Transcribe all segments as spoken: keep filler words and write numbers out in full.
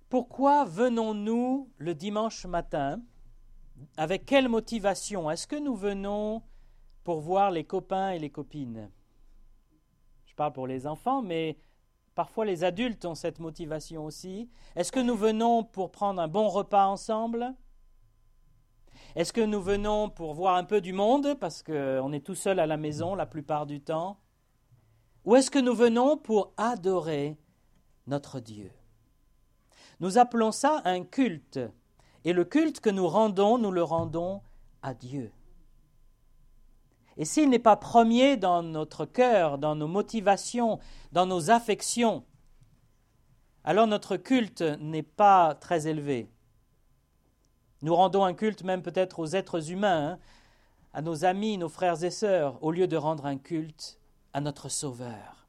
Pourquoi venons-nous le dimanche matin? Avec quelle motivation? Est-ce que nous venons pour voir les copains et les copines? Je parle pour les enfants, mais parfois les adultes ont cette motivation aussi. Est-ce que nous venons pour prendre un bon repas ensemble? Est-ce que nous venons pour voir un peu du monde, parce qu'on est tout seul à la maison la plupart du temps? Ou est-ce que nous venons pour adorer notre Dieu? Nous appelons ça un culte. Et le culte que nous rendons, nous le rendons à Dieu. Et s'il n'est pas premier dans notre cœur, dans nos motivations, dans nos affections, alors notre culte n'est pas très élevé. Nous rendons un culte même peut-être aux êtres humains, hein, à nos amis, nos frères et sœurs, au lieu de rendre un culte à notre Sauveur.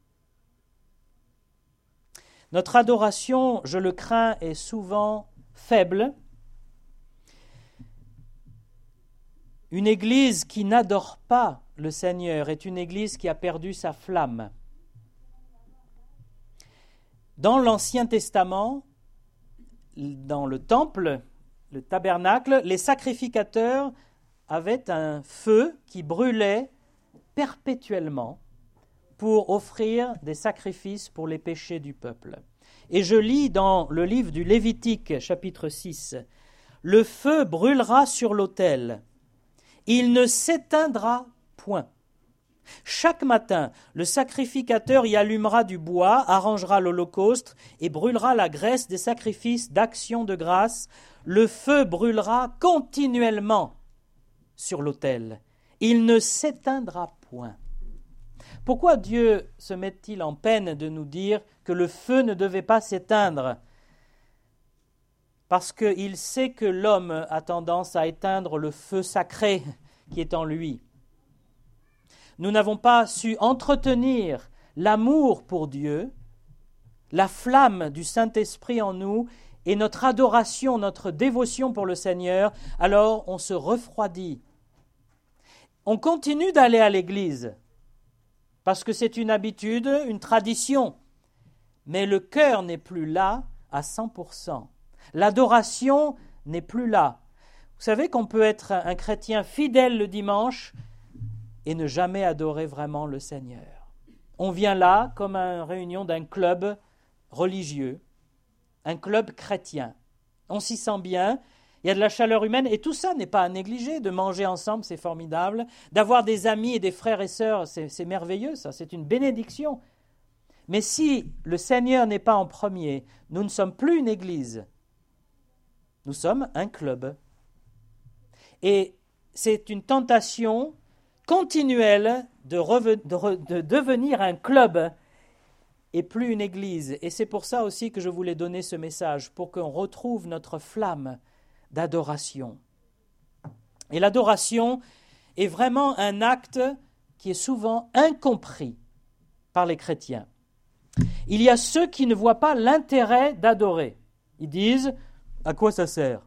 Notre adoration, je le crains, est souvent faible. Une église qui n'adore pas le Seigneur est une église qui a perdu sa flamme. Dans l'Ancien Testament, dans le temple, le tabernacle, les sacrificateurs avaient un feu qui brûlait perpétuellement pour offrir des sacrifices pour les péchés du peuple. Et je lis dans le livre du Lévitique, chapitre six, « Le feu brûlera sur l'autel. Il ne s'éteindra point. Chaque matin, le sacrificateur y allumera du bois, arrangera l'holocauste et brûlera la graisse des sacrifices d'action de grâce. Le feu brûlera continuellement sur l'autel. Il ne s'éteindra point. » Pourquoi Dieu se met-il en peine de nous dire que le feu ne devait pas s'éteindre? Parce qu'il sait que l'homme a tendance à éteindre le feu sacré qui est en lui. Nous n'avons pas su entretenir l'amour pour Dieu, la flamme du Saint-Esprit en nous et notre adoration, notre dévotion pour le Seigneur, alors on se refroidit. On continue d'aller à l'église parce que c'est une habitude, une tradition, mais le cœur n'est plus là à cent pour cent. L'adoration n'est plus là. Vous savez qu'on peut être un chrétien fidèle le dimanche et ne jamais adorer vraiment le Seigneur. On vient là comme à une réunion d'un club religieux, un club chrétien. On s'y sent bien, il y a de la chaleur humaine et tout ça n'est pas à négliger. De manger ensemble, c'est formidable. D'avoir des amis et des frères et sœurs, c'est, c'est merveilleux, ça, c'est une bénédiction. Mais si le Seigneur n'est pas en premier, nous ne sommes plus une église. Nous sommes un club. Et c'est une tentation continuelle de, reve- de, re- de devenir un club et plus une église. Et c'est pour ça aussi que je voulais donner ce message, pour qu'on retrouve notre flamme d'adoration. Et l'adoration est vraiment un acte qui est souvent incompris par les chrétiens. Il y a ceux qui ne voient pas l'intérêt d'adorer. Ils disent, à quoi ça sert?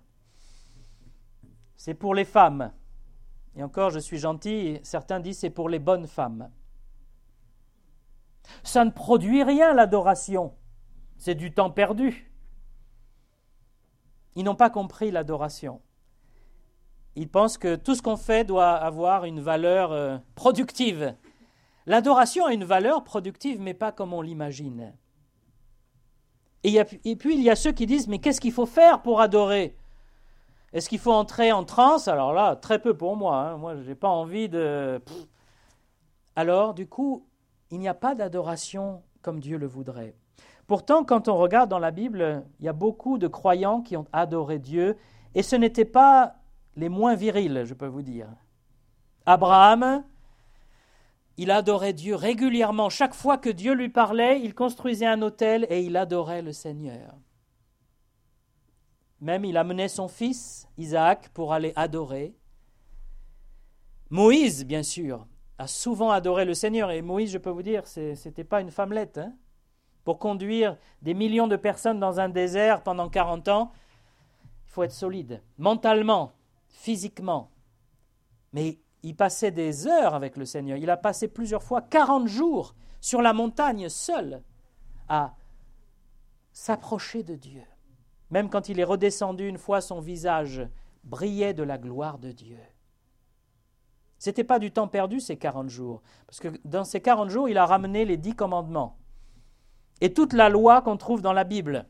C'est pour les femmes. Et encore, je suis gentil, certains disent c'est pour les bonnes femmes. Ça ne produit rien, l'adoration. C'est du temps perdu. Ils n'ont pas compris l'adoration. Ils pensent que tout ce qu'on fait doit avoir une valeur euh, productive. L'adoration a une valeur productive, mais pas comme on l'imagine. Et, y a, et puis, il y a ceux qui disent, mais qu'est-ce qu'il faut faire pour adorer? Est-ce qu'il faut entrer en transe? Alors là, très peu pour moi. Hein. Moi, je n'ai pas envie de... Pff. Alors, du coup, il n'y a pas d'adoration comme Dieu le voudrait. Pourtant, quand on regarde dans la Bible, il y a beaucoup de croyants qui ont adoré Dieu, et ce n'étaient pas les moins virils, je peux vous dire. Abraham, il adorait Dieu régulièrement. Chaque fois que Dieu lui parlait, il construisait un autel et il adorait le Seigneur. Même il amenait son fils, Isaac, pour aller adorer. Moïse, bien sûr, a souvent adoré le Seigneur. Et Moïse, je peux vous dire, ce n'était pas une femmelette. Hein. Pour conduire des millions de personnes dans un désert pendant quarante ans, il faut être solide, mentalement, physiquement. Mais il passait des heures avec le Seigneur. Il a passé plusieurs fois quarante jours sur la montagne seul à s'approcher de Dieu. Même quand il est redescendu une fois, son visage brillait de la gloire de Dieu. Ce n'était pas du temps perdu ces quarante jours, parce que dans ces quarante jours, il a ramené les dix commandements et toute la loi qu'on trouve dans la Bible.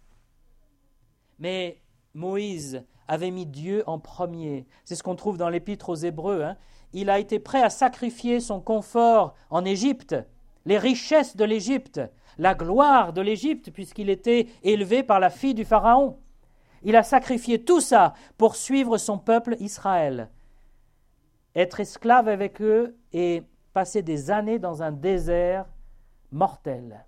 Mais Moïse avait mis Dieu en premier. C'est ce qu'on trouve dans l'Épître aux Hébreux. Hein. Il a été prêt à sacrifier son confort en Égypte, les richesses de l'Égypte, la gloire de l'Égypte, puisqu'il était élevé par la fille du Pharaon. Il a sacrifié tout ça pour suivre son peuple Israël. Être esclave avec eux et passer des années dans un désert mortel.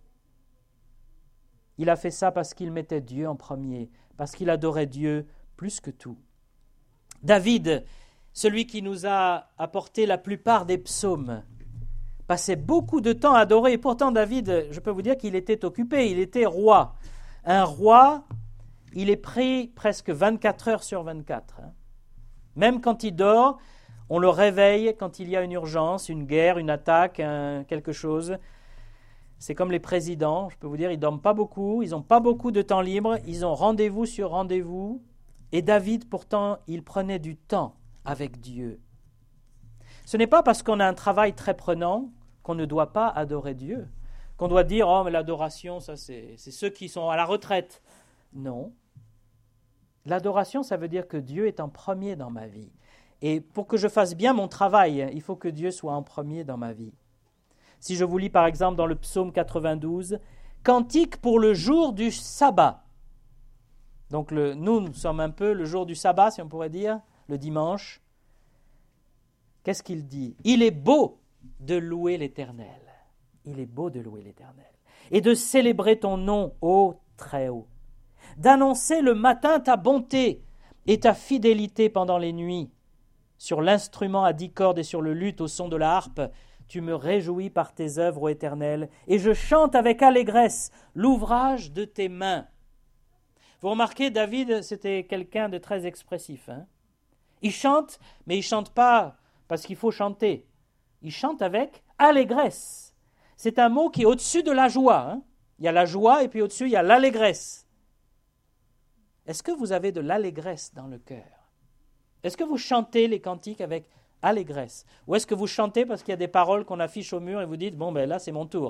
Il a fait ça parce qu'il mettait Dieu en premier, parce qu'il adorait Dieu plus que tout. David, celui qui nous a apporté la plupart des psaumes, passait beaucoup de temps à adorer. Et pourtant, David, je peux vous dire qu'il était occupé, il était roi. Un roi, il est pris presque vingt-quatre heures sur vingt-quatre. Même quand il dort, on le réveille quand il y a une urgence, une guerre, une attaque, un, quelque chose. C'est comme les présidents, je peux vous dire, ils ne dorment pas beaucoup, ils n'ont pas beaucoup de temps libre, ils ont rendez-vous sur rendez-vous. Et David, pourtant, il prenait du temps avec Dieu. Ce n'est pas parce qu'on a un travail très prenant qu'on ne doit pas adorer Dieu, qu'on doit dire « Oh, mais l'adoration, ça c'est, c'est ceux qui sont à la retraite. » Non. L'adoration, ça veut dire que Dieu est en premier dans ma vie. Et pour que je fasse bien mon travail, il faut que Dieu soit en premier dans ma vie. Si je vous lis par exemple dans le psaume quatre-vingt-douze, « Cantique pour le jour du sabbat ». Donc le, nous, nous sommes un peu le jour du sabbat, si on pourrait dire, le dimanche. Qu'est-ce qu'il dit ? « Il est beau de louer l'Éternel. » Il est beau de louer l'Éternel. « Et de célébrer ton nom, ô Très-Haut. D'annoncer le matin ta bonté et ta fidélité pendant les nuits. Sur l'instrument à dix cordes et sur le luth au son de la harpe, tu me réjouis par tes œuvres, ô Éternel, et je chante avec allégresse l'ouvrage de tes mains. » Vous remarquez, David, c'était quelqu'un de très expressif. Hein? Il chante, mais il ne chante pas parce qu'il faut chanter. Il chante avec allégresse. C'est un mot qui est au-dessus de la joie. Hein? Il y a la joie et puis au-dessus, il y a l'allégresse. Est-ce que vous avez de l'allégresse dans le cœur ? Est-ce que vous chantez les cantiques avec allégresse ? Ou est-ce que vous chantez parce qu'il y a des paroles qu'on affiche au mur et vous dites « Bon, ben là, c'est mon tour ».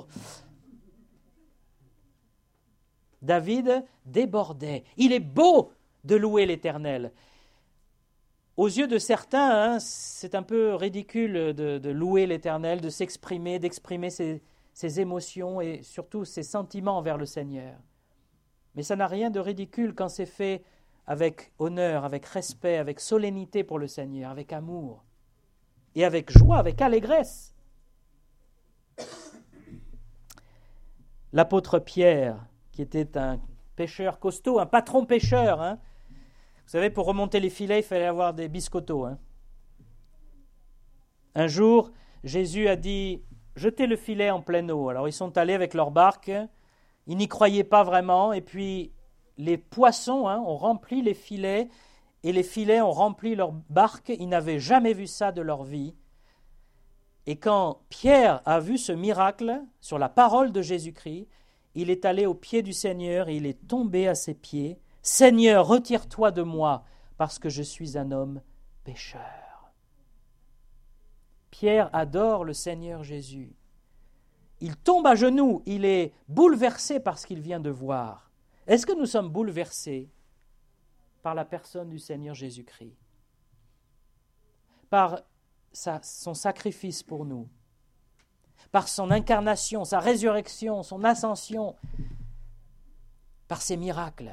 David débordait. Il est beau de louer l'Éternel. Aux yeux de certains, hein, c'est un peu ridicule de, de louer l'Éternel, de s'exprimer, d'exprimer ses, ses émotions et surtout ses sentiments envers le Seigneur. Mais ça n'a rien de ridicule quand c'est fait avec honneur, avec respect, avec solennité pour le Seigneur, avec amour et avec joie, avec allégresse. L'apôtre Pierre, qui était un pêcheur costaud, un patron pêcheur, hein. Vous savez, pour remonter les filets, il fallait avoir des biscottos. Hein. Un jour, Jésus a dit « Jetez le filet en pleine eau ». Alors ils sont allés avec leur barque, ils n'y croyaient pas vraiment, et puis les poissons hein, ont rempli les filets, et les filets ont rempli leur barque, ils n'avaient jamais vu ça de leur vie. Et quand Pierre a vu ce miracle sur la parole de Jésus-Christ, il est allé aux pieds du Seigneur et il est tombé à ses pieds. « Seigneur, retire-toi de moi, parce que je suis un homme pécheur. » Pierre adore le Seigneur Jésus. Il tombe à genoux, il est bouleversé par ce qu'il vient de voir. Est-ce que nous sommes bouleversés par la personne du Seigneur Jésus-Christ ? Par sa, son sacrifice pour nous, par son incarnation, sa résurrection, son ascension, par ses miracles.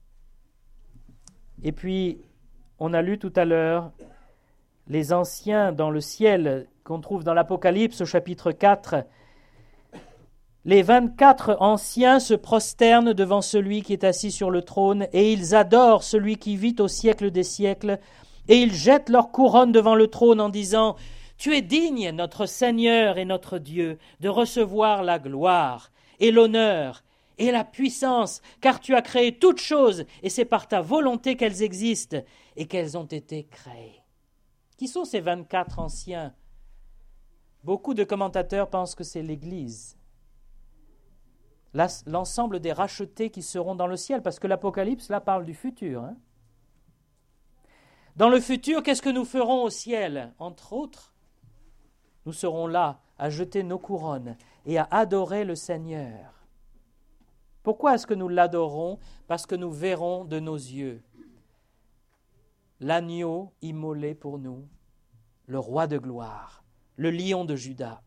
Et puis, on a lu tout à l'heure les anciens dans le ciel qu'on trouve dans l'Apocalypse au chapitre quatre. Les vingt-quatre anciens se prosternent devant celui qui est assis sur le trône et ils adorent celui qui vit au siècle des siècles et ils jettent leur couronne devant le trône en disant « Tu es digne, notre Seigneur et notre Dieu, de recevoir la gloire et l'honneur et la puissance, car tu as créé toutes choses, et c'est par ta volonté qu'elles existent et qu'elles ont été créées. » Qui sont ces vingt-quatre anciens ? Beaucoup de commentateurs pensent que c'est l'Église. l'ensemble des rachetés qui seront dans le ciel, parce que l'Apocalypse, là, parle du futur. Hein. Dans le futur, qu'est-ce que nous ferons au ciel? Entre autres, nous serons là à jeter nos couronnes et à adorer le Seigneur. Pourquoi est-ce que nous l'adorons? Parce que nous verrons de nos yeux l'agneau immolé pour nous, le roi de gloire, le lion de Juda.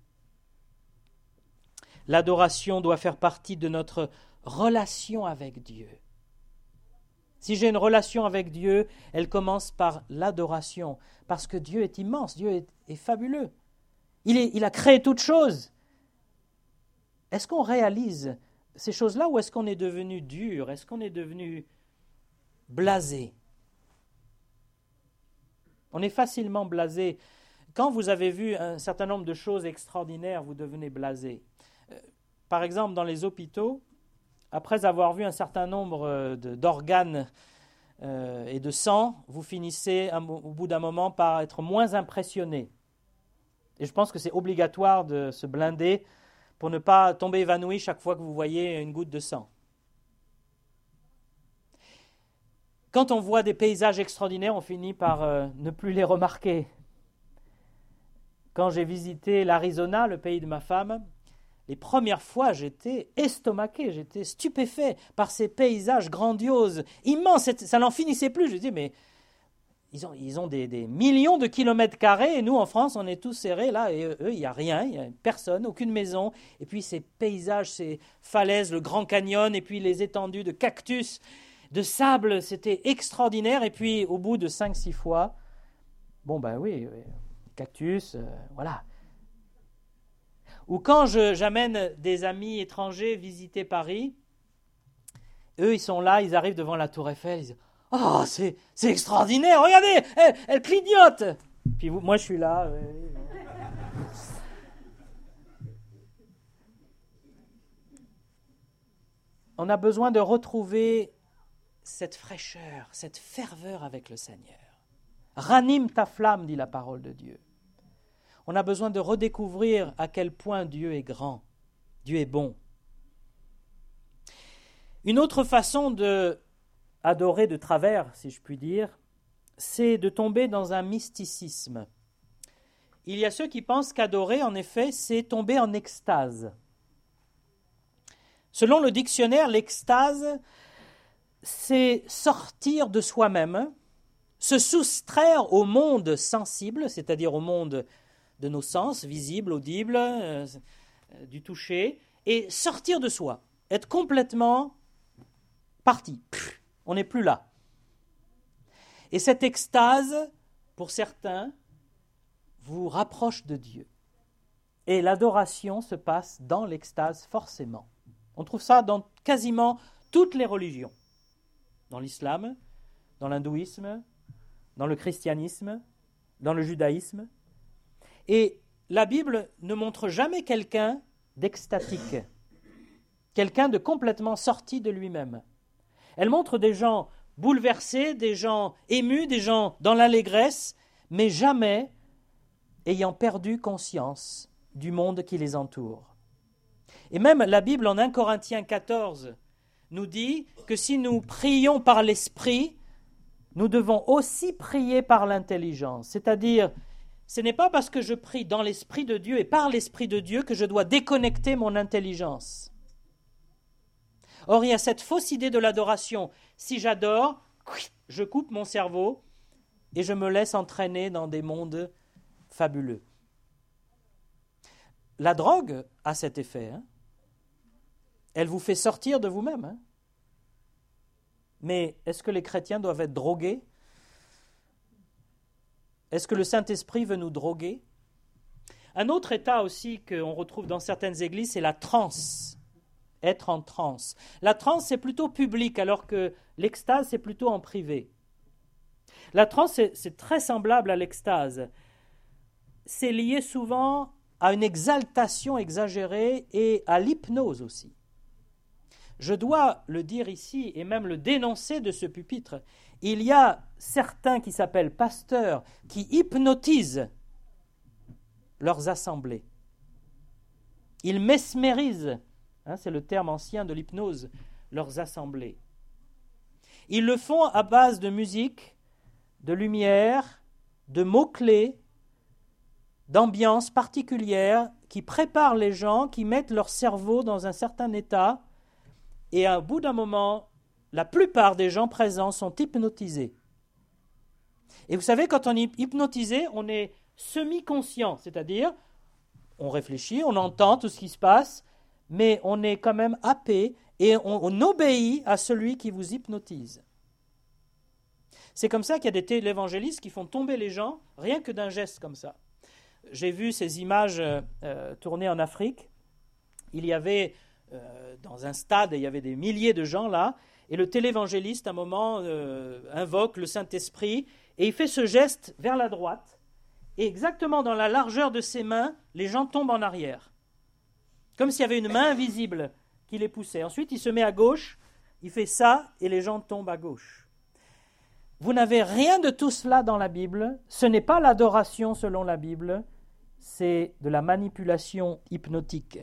L'adoration doit faire partie de notre relation avec Dieu. Si j'ai une relation avec Dieu, elle commence par l'adoration, parce que Dieu est immense, Dieu est, est fabuleux. Il, est, il a créé toutes choses. Est-ce qu'on réalise ces choses-là ou est-ce qu'on est devenu dur? Est-ce qu'on est devenu blasé? On est facilement blasé. Quand vous avez vu un certain nombre de choses extraordinaires, vous devenez blasé. Par exemple, dans les hôpitaux, après avoir vu un certain nombre de, d'organes euh, et de sang, vous finissez au bout d'un moment par être moins impressionné. Et je pense que c'est obligatoire de se blinder pour ne pas tomber évanoui chaque fois que vous voyez une goutte de sang. Quand on voit des paysages extraordinaires, on finit par euh, ne plus les remarquer. Quand j'ai visité l'Arizona, le pays de ma femme, les premières fois, j'étais estomaqué, j'étais stupéfait par ces paysages grandioses, immenses, ça n'en finissait plus. Je me dis, mais ils ont, ils ont des, des millions de kilomètres carrés, et nous, en France, on est tous serrés, là, et eux, il n'y a rien, il n'y a personne, aucune maison. Et puis ces paysages, ces falaises, le Grand Canyon, et puis les étendues de cactus, de sable, c'était extraordinaire. Et puis, au bout de cinq, six fois, bon, ben oui, oui cactus, euh, voilà. Ou quand je, j'amène des amis étrangers visiter Paris, eux, ils sont là, ils arrivent devant la Tour Eiffel, ils disent « Oh, c'est, c'est extraordinaire, regardez, elle, elle clignote !» Puis vous, moi, je suis là. Euh, On a besoin de retrouver cette fraîcheur, cette ferveur avec le Seigneur. « Ranime ta flamme », dit la parole de Dieu. On a besoin de redécouvrir à quel point Dieu est grand, Dieu est bon. Une autre façon d'adorer de travers, si je puis dire, c'est de tomber dans un mysticisme. Il y a ceux qui pensent qu'adorer, en effet, c'est tomber en extase. Selon le dictionnaire, l'extase, c'est sortir de soi-même, se soustraire au monde sensible, c'est-à-dire au monde de nos sens, visibles, audibles, euh, euh, du toucher, et sortir de soi, être complètement parti. Pff, on n'est plus là. Et cette extase, pour certains, vous rapproche de Dieu. Et l'adoration se passe dans l'extase forcément. On trouve ça dans quasiment toutes les religions. Dans l'islam, dans l'hindouisme, dans le christianisme, dans le judaïsme. Et la Bible ne montre jamais quelqu'un d'extatique, quelqu'un de complètement sorti de lui-même. Elle montre des gens bouleversés, des gens émus, des gens dans l'allégresse, mais jamais ayant perdu conscience du monde qui les entoure. Et même la Bible en premier Corinthiens quatorze nous dit que si nous prions par l'esprit, nous devons aussi prier par l'intelligence, c'est-à-dire ce n'est pas parce que je prie dans l'Esprit de Dieu et par l'Esprit de Dieu que je dois déconnecter mon intelligence. Or, il y a cette fausse idée de l'adoration. Si j'adore, je coupe mon cerveau et je me laisse entraîner dans des mondes fabuleux. La drogue a cet effet. Hein. Elle vous fait sortir de vous-même. Hein. Mais est-ce que les chrétiens doivent être drogués ? Est-ce que le Saint-Esprit veut nous droguer ? Un autre état aussi qu'on retrouve dans certaines églises, c'est la transe. Être en transe. La transe, c'est plutôt public, alors que l'extase, c'est plutôt en privé. La transe, c'est, c'est très semblable à l'extase. C'est lié souvent à une exaltation exagérée et à l'hypnose aussi. Je dois le dire ici et même le dénoncer de ce pupitre. Il y a certains qui s'appellent pasteurs qui hypnotisent leurs assemblées. Ils mesmérisent Hein, c'est le terme ancien de l'hypnose, leurs assemblées. Ils le font à base de musique, de lumière, de mots-clés, d'ambiance particulière qui préparent les gens, qui mettent leur cerveau dans un certain état, et au bout d'un moment, la plupart des gens présents sont hypnotisés. Et vous savez, quand on est hypnotisé, on est semi-conscient, c'est-à-dire on réfléchit, on entend tout ce qui se passe, mais on est quand même happé et on, on obéit à celui qui vous hypnotise. C'est comme ça qu'il y a des télévangélistes qui font tomber les gens rien que d'un geste comme ça. J'ai vu ces images euh, tournées en Afrique. Il y avait euh, dans un stade, il y avait des milliers de gens là, et le télévangéliste, à un moment, euh, invoque le Saint-Esprit, et il fait ce geste vers la droite, et exactement dans la largeur de ses mains, les gens tombent en arrière. Comme s'il y avait une main invisible qui les poussait. Ensuite, il se met à gauche, il fait ça, et les gens tombent à gauche. Vous n'avez rien de tout cela dans la Bible. Ce n'est pas l'adoration selon la Bible, c'est de la manipulation hypnotique.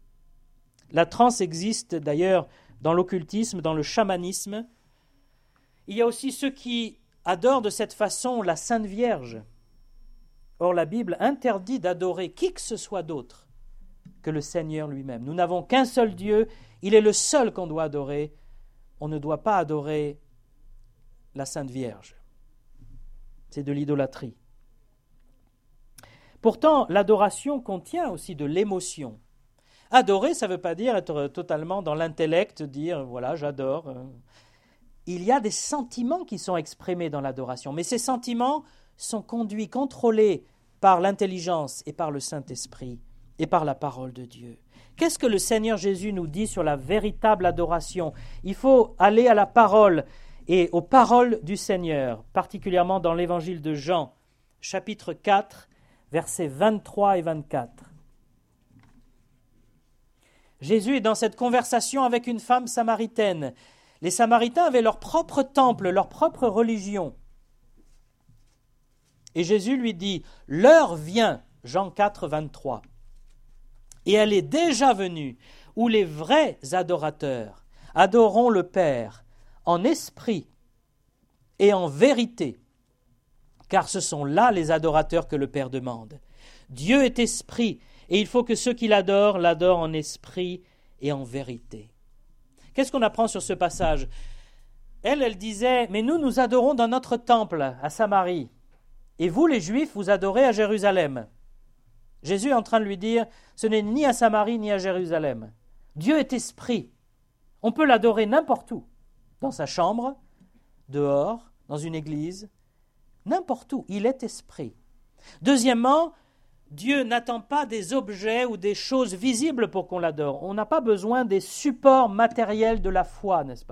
La transe existe d'ailleurs dans l'occultisme, dans le chamanisme. Il y a aussi ceux qui adorent de cette façon la Sainte Vierge. Or, la Bible interdit d'adorer qui que ce soit d'autre que le Seigneur lui-même. Nous n'avons qu'un seul Dieu, il est le seul qu'on doit adorer. On ne doit pas adorer la Sainte Vierge. C'est de l'idolâtrie. Pourtant, l'adoration contient aussi de l'émotion. Adorer, ça ne veut pas dire être totalement dans l'intellect, dire voilà, j'adore. Il y a des sentiments qui sont exprimés dans l'adoration, mais ces sentiments sont conduits, contrôlés par l'intelligence et par le Saint-Esprit et par la parole de Dieu. Qu'est-ce que le Seigneur Jésus nous dit sur la véritable adoration ? Il faut aller à la parole et aux paroles du Seigneur, particulièrement dans l'évangile de Jean, chapitre quatre, versets vingt-trois et vingt-quatre. Jésus est dans cette conversation avec une femme samaritaine. Les Samaritains avaient leur propre temple, leur propre religion. Et Jésus lui dit, « L'heure vient », Jean quatre, vingt-trois, « et elle est déjà venue, où les vrais adorateurs adoreront le Père en esprit et en vérité, car ce sont là les adorateurs que le Père demande. Dieu est esprit, et il faut que ceux qui l'adorent l'adorent en esprit et en vérité. » Qu'est-ce qu'on apprend sur ce passage ? Elle, elle disait, « Mais nous, nous adorons dans notre temple à Samarie, et vous, les Juifs, vous adorez à Jérusalem. » Jésus est en train de lui dire, ce n'est ni à Samarie ni à Jérusalem. Dieu est esprit. On peut l'adorer n'importe où, dans sa chambre, dehors, dans une église, n'importe où. Il est esprit. Deuxièmement, Dieu n'attend pas des objets ou des choses visibles pour qu'on l'adore. On n'a pas besoin des supports matériels de la foi, n'est-ce pas ?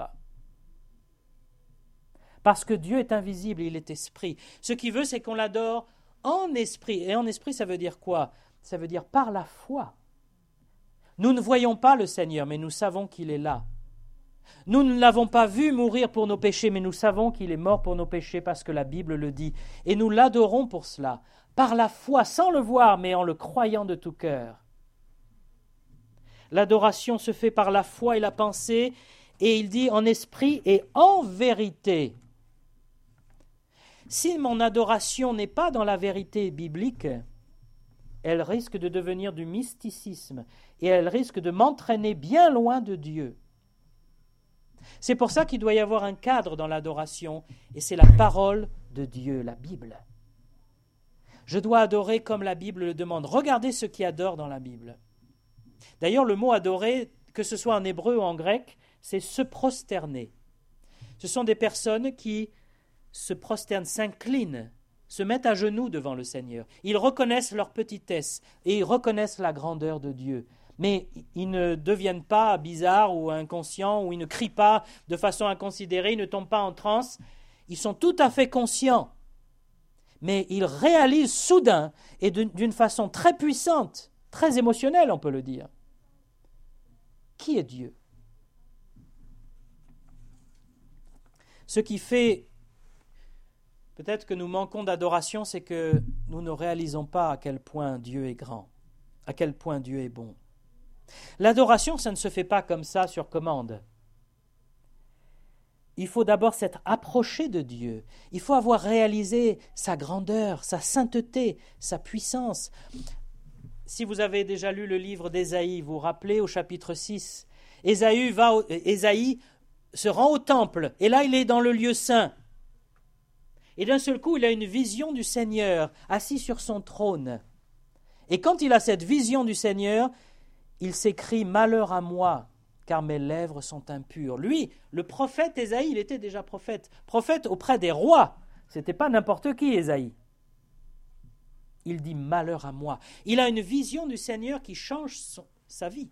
Parce que Dieu est invisible, il est esprit. Ce qu'il veut, c'est qu'on l'adore en esprit. Et en esprit, ça veut dire quoi ? Ça veut dire par la foi. Nous ne voyons pas le Seigneur, mais nous savons qu'il est là. Nous ne l'avons pas vu mourir pour nos péchés, mais nous savons qu'il est mort pour nos péchés parce que la Bible le dit. Et nous l'adorons pour cela, par la foi, sans le voir, mais en le croyant de tout cœur. L'adoration se fait par la foi et la pensée, et il dit en esprit et en vérité. Si mon adoration n'est pas dans la vérité biblique, elle risque de devenir du mysticisme et elle risque de m'entraîner bien loin de Dieu. C'est pour ça qu'il doit y avoir un cadre dans l'adoration, et c'est la parole de Dieu, la Bible. Je dois adorer comme la Bible le demande. Regardez ceux qui adorent dans la Bible. D'ailleurs, le mot adorer, que ce soit en hébreu ou en grec, c'est se prosterner. Ce sont des personnes qui se prosternent, s'inclinent, se mettent à genoux devant le Seigneur. Ils reconnaissent leur petitesse et ils reconnaissent la grandeur de Dieu. Mais ils ne deviennent pas bizarres ou inconscients, ou ils ne crient pas de façon inconsidérée, ils ne tombent pas en transe. Ils sont tout à fait conscients. Mais ils réalisent soudain et d'une façon très puissante, très émotionnelle, on peut le dire, qui est Dieu. Ce qui fait peut-être que nous manquons d'adoration, c'est que nous ne réalisons pas à quel point Dieu est grand, à quel point Dieu est bon. L'adoration, ça ne se fait pas comme ça sur commande. Il faut d'abord s'être approché de Dieu. Il faut avoir réalisé sa grandeur, sa sainteté, sa puissance. Si vous avez déjà lu le livre d'Ésaïe, vous vous rappelez au chapitre six, Ésaïe, va au, Ésaïe se rend au temple, et là il est dans le lieu saint. Et d'un seul coup, il a une vision du Seigneur, assis sur son trône. Et quand il a cette vision du Seigneur, il s'écrie « Malheur à moi !» car mes lèvres sont impures. Lui, le prophète Ésaïe, il était déjà prophète. Prophète auprès des rois. Ce n'était pas n'importe qui, Ésaïe. Il dit « Malheur à moi ». Il a une vision du Seigneur qui change son, sa vie.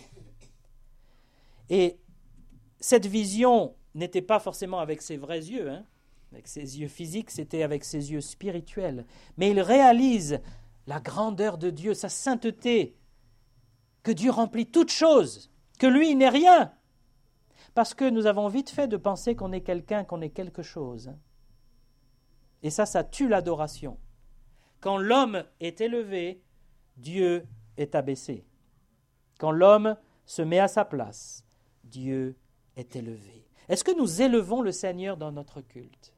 Et cette vision n'était pas forcément avec ses vrais yeux, hein. Avec ses yeux physiques, c'était avec ses yeux spirituels. Mais il réalise la grandeur de Dieu, sa sainteté, que Dieu remplit toutes choses, que lui, il n'est rien. Parce que nous avons vite fait de penser qu'on est quelqu'un, qu'on est quelque chose. Et ça, ça tue l'adoration. Quand l'homme est élevé, Dieu est abaissé. Quand l'homme se met à sa place, Dieu est élevé. Est-ce que nous élevons le Seigneur dans notre culte?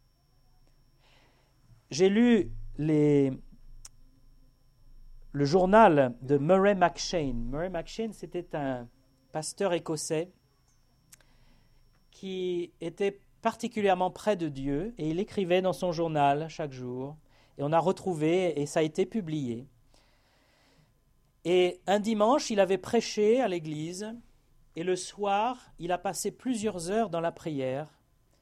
J'ai lu les... le journal de Murray M'Cheyne. Murray M'Cheyne, c'était un pasteur écossais qui était particulièrement près de Dieu et il écrivait dans son journal chaque jour et on a retrouvé et ça a été publié. Et un dimanche, il avait prêché à l'église et le soir, il a passé plusieurs heures dans la prière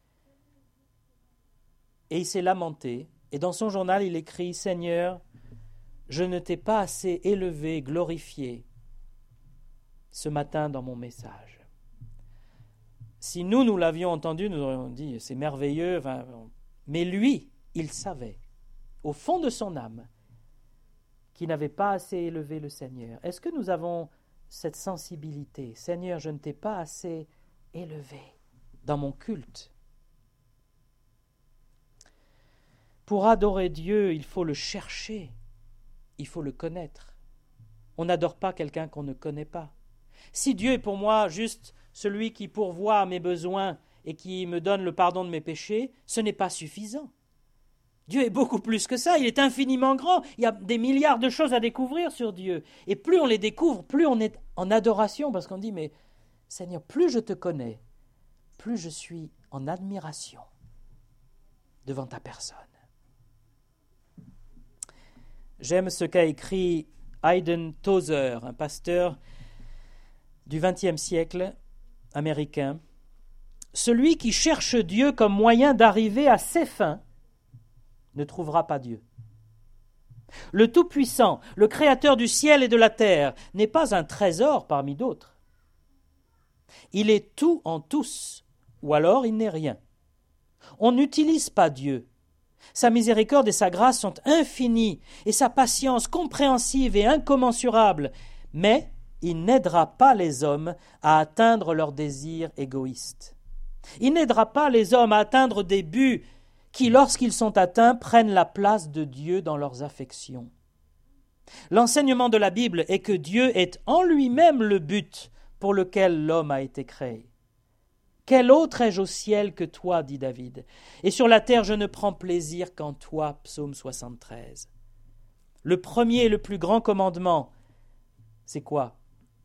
et il s'est lamenté. Et dans son journal, il écrit « Seigneur, je ne t'ai pas assez élevé, glorifié ce matin dans mon message. » Si nous, nous l'avions entendu, nous aurions dit « c'est merveilleux », mais lui, il savait, au fond de son âme, qu'il n'avait pas assez élevé le Seigneur. Est-ce que nous avons cette sensibilité? Seigneur, je ne t'ai pas assez élevé dans mon culte. Pour adorer Dieu, il faut le chercher, il faut le connaître. On n'adore pas quelqu'un qu'on ne connaît pas. Si Dieu est pour moi juste celui qui pourvoit à mes besoins et qui me donne le pardon de mes péchés, ce n'est pas suffisant. Dieu est beaucoup plus que ça, il est infiniment grand, il y a des milliards de choses à découvrir sur Dieu. Et plus on les découvre, plus on est en adoration, parce qu'on dit, mais Seigneur, plus je te connais, plus je suis en admiration devant ta personne. J'aime ce qu'a écrit Hayden Tozer, un pasteur du vingtième siècle américain. Celui qui cherche Dieu comme moyen d'arriver à ses fins ne trouvera pas Dieu. Le Tout-Puissant, le Créateur du ciel et de la terre, n'est pas un trésor parmi d'autres. Il est tout en tous, ou alors il n'est rien. On n'utilise pas Dieu. Sa miséricorde et sa grâce sont infinies, et sa patience compréhensive et incommensurable, mais il n'aidera pas les hommes à atteindre leurs désirs égoïstes. Il n'aidera pas les hommes à atteindre des buts qui, lorsqu'ils sont atteints, prennent la place de Dieu dans leurs affections. L'enseignement de la Bible est que Dieu est en lui-même le but pour lequel l'homme a été créé. Quel autre ai-je au ciel que toi, dit David, et sur la terre je ne prends plaisir qu'en toi, psaume soixante-treize. Le premier et le plus grand commandement, c'est quoi?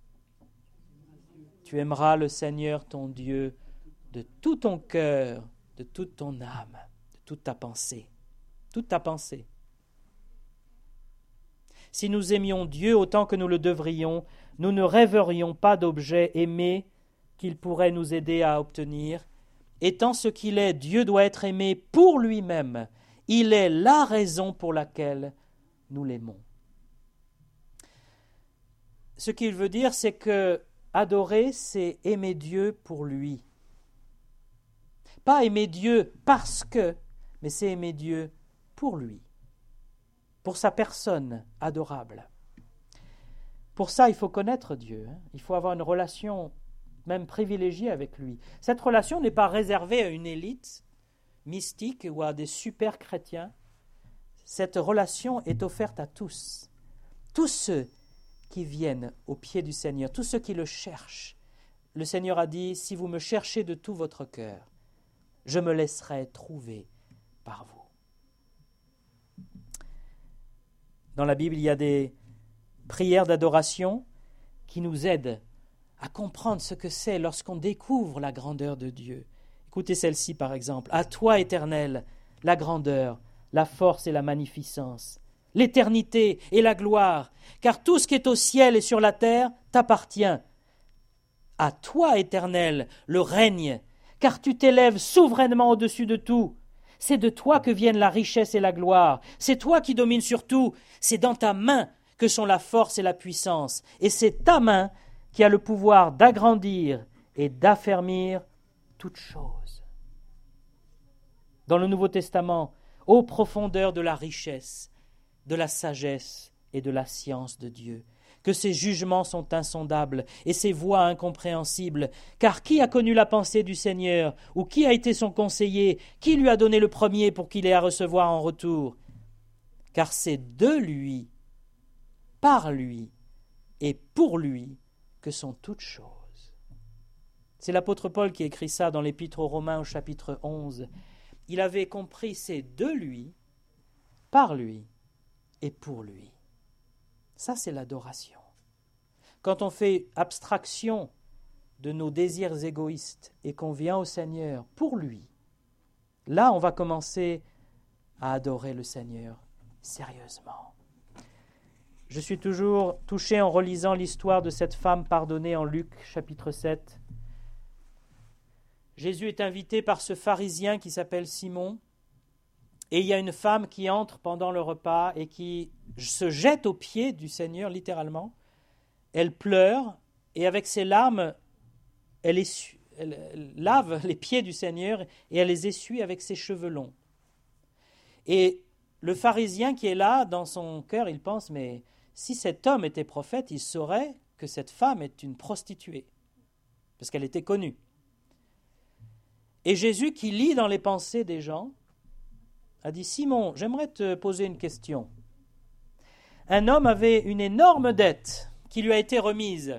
Tu aimeras le Seigneur ton Dieu de tout ton cœur, de toute ton âme, de toute ta pensée, toute ta pensée. Si nous aimions Dieu autant que nous le devrions, nous ne rêverions pas d'objets aimés qu'il pourrait nous aider à obtenir. Étant ce qu'il est, Dieu doit être aimé pour lui-même. Il est la raison pour laquelle nous l'aimons. Ce qu'il veut dire, c'est que adorer, c'est aimer Dieu pour lui. Pas aimer Dieu parce que, mais c'est aimer Dieu pour lui, pour sa personne adorable. Pour ça, il faut connaître Dieu, hein. Il faut avoir une relation même privilégiée avec lui. Cette relation n'est pas réservée à une élite mystique ou à des super chrétiens. Cette relation est offerte à tous. Tous ceux qui viennent au pied du Seigneur, tous ceux qui le cherchent. Le Seigneur a dit, si vous me cherchez de tout votre cœur, je me laisserai trouver par vous. Dans la Bible, il y a des prières d'adoration qui nous aident à comprendre ce que c'est lorsqu'on découvre la grandeur de Dieu. Écoutez celle-ci par exemple. À toi, Éternel, la grandeur, la force et la magnificence, l'éternité et la gloire, car tout ce qui est au ciel et sur la terre t'appartient. À toi, Éternel, le règne, car tu t'élèves souverainement au-dessus de tout. C'est de toi que viennent la richesse et la gloire. C'est toi qui domines sur tout. C'est dans ta main que sont la force et la puissance. Et c'est ta main qui a le pouvoir d'agrandir et d'affermir toutes choses. Dans le Nouveau Testament, ô profondeur de la richesse, de la sagesse et de la science de Dieu, que ses jugements sont insondables et ses voies incompréhensibles, car qui a connu la pensée du Seigneur, ou qui a été son conseiller, qui lui a donné le premier pour qu'il ait à recevoir en retour? Car c'est de lui, par lui et pour lui que sont toutes choses. C'est l'apôtre Paul qui écrit ça dans l'Épître aux Romains au chapitre onze. Il avait compris, c'est de lui, par lui et pour lui. Ça, c'est l'adoration. Quand on fait abstraction de nos désirs égoïstes et qu'on vient au Seigneur pour lui, là, on va commencer à adorer le Seigneur sérieusement. Je suis toujours touché en relisant l'histoire de cette femme pardonnée en Luc, chapitre sept. Jésus est invité par ce pharisien qui s'appelle Simon, et il y a une femme qui entre pendant le repas et qui se jette aux pieds du Seigneur, littéralement. Elle pleure, et avec ses larmes, elle, essuie, elle, elle lave les pieds du Seigneur et elle les essuie avec ses cheveux longs. Et le pharisien qui est là, dans son cœur, il pense, mais si cet homme était prophète, il saurait que cette femme est une prostituée, parce qu'elle était connue. Et Jésus, qui lit dans les pensées des gens, a dit, Simon, j'aimerais te poser une question. Un homme avait une énorme dette qui lui a été remise.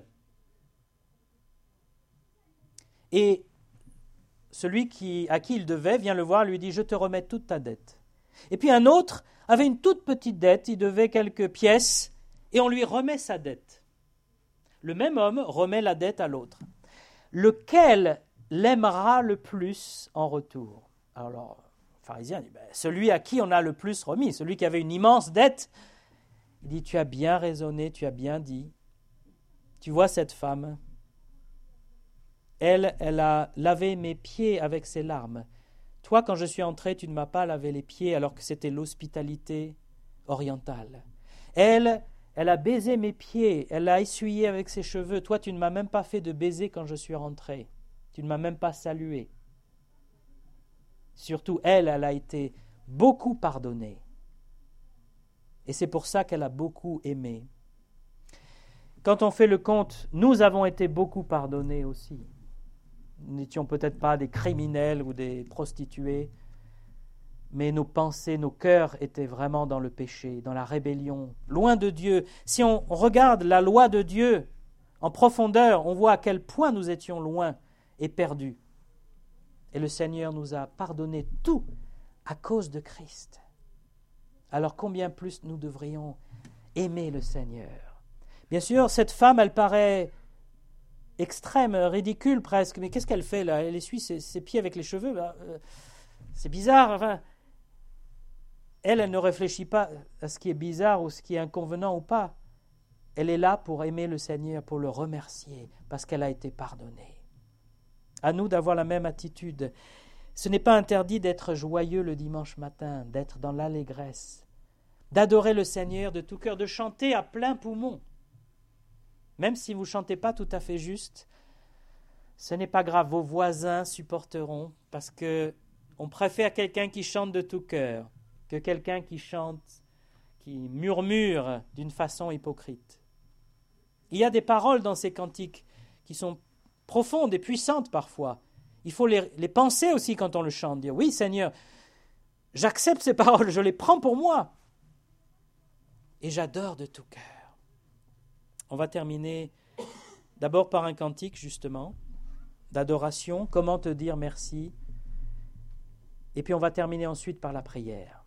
Et celui qui, à qui il devait vient le voir et lui dit, je te remets toute ta dette. Et puis un autre avait une toute petite dette, il devait quelques pièces, et on lui remet sa dette. Le même homme remet la dette à l'autre. Lequel l'aimera le plus en retour? Alors, le pharisien dit, ben, celui à qui on a le plus remis, celui qui avait une immense dette. Il dit, tu as bien raisonné, tu as bien dit. Tu vois cette femme, elle, elle a lavé mes pieds avec ses larmes. Toi, quand je suis entré, tu ne m'as pas lavé les pieds alors que c'était l'hospitalité orientale. Elle, elle a baisé mes pieds, elle a essuyé avec ses cheveux. Toi, tu ne m'as même pas fait de baiser quand je suis rentré. Tu ne m'as même pas salué. Surtout, elle, elle a été beaucoup pardonnée. Et c'est pour ça qu'elle a beaucoup aimé. Quand on fait le compte, nous avons été beaucoup pardonnés aussi. Nous n'étions peut-être pas des criminels ou des prostituées, mais nos pensées, nos cœurs étaient vraiment dans le péché, dans la rébellion, loin de Dieu. Si on regarde la loi de Dieu en profondeur, on voit à quel point nous étions loin et perdus. Et le Seigneur nous a pardonné tout à cause de Christ. Alors combien plus nous devrions aimer le Seigneur? Bien sûr, cette femme, elle paraît extrême, ridicule presque, mais qu'est-ce qu'elle fait là? Elle essuie ses, ses pieds avec les cheveux. Là. C'est bizarre. Enfin, elle, elle ne réfléchit pas à ce qui est bizarre ou ce qui est inconvenant ou pas. Elle est là pour aimer le Seigneur, pour le remercier, parce qu'elle a été pardonnée. À nous d'avoir la même attitude. Ce n'est pas interdit d'être joyeux le dimanche matin, d'être dans l'allégresse, d'adorer le Seigneur de tout cœur, de chanter à plein poumon. Même si vous ne chantez pas tout à fait juste, ce n'est pas grave, vos voisins supporteront, parce qu'on préfère quelqu'un qui chante de tout cœur que quelqu'un qui chante, qui murmure d'une façon hypocrite. Il y a des paroles dans ces cantiques qui sont profondes et puissantes parfois. Il faut les, les penser aussi quand on le chante, dire « Oui, Seigneur, j'accepte ces paroles, je les prends pour moi. Et j'adore de tout cœur. » On va terminer d'abord par un cantique, justement, d'adoration. Comment te dire merci? Et puis on va terminer ensuite par la prière.